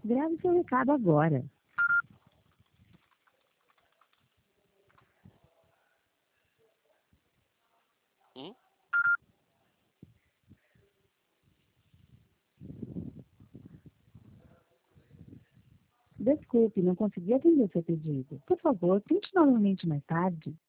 Grave seu recado agora. Hum? Desculpe, não consegui atender seu pedido. Por favor, tente novamente mais tarde.